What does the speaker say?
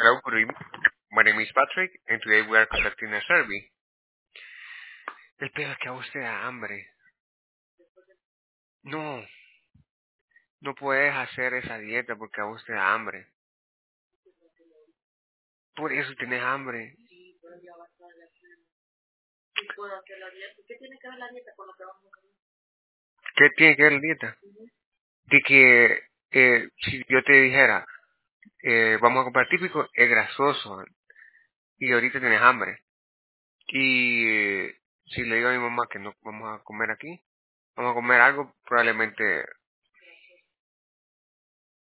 Hello, good evening. My name is Patrick, and today we are conducting a survey. El pedo es que a usted da hambre. No, no puedes hacer esa dieta porque a usted da hambre. Por eso tienes hambre. ¿Qué tiene que ver la dieta? De que si yo te dijera, vamos a comprar típico, es grasoso, y ahorita tienes hambre. Y si le digo a mi mamá que no vamos a comer aquí, vamos a comer algo probablemente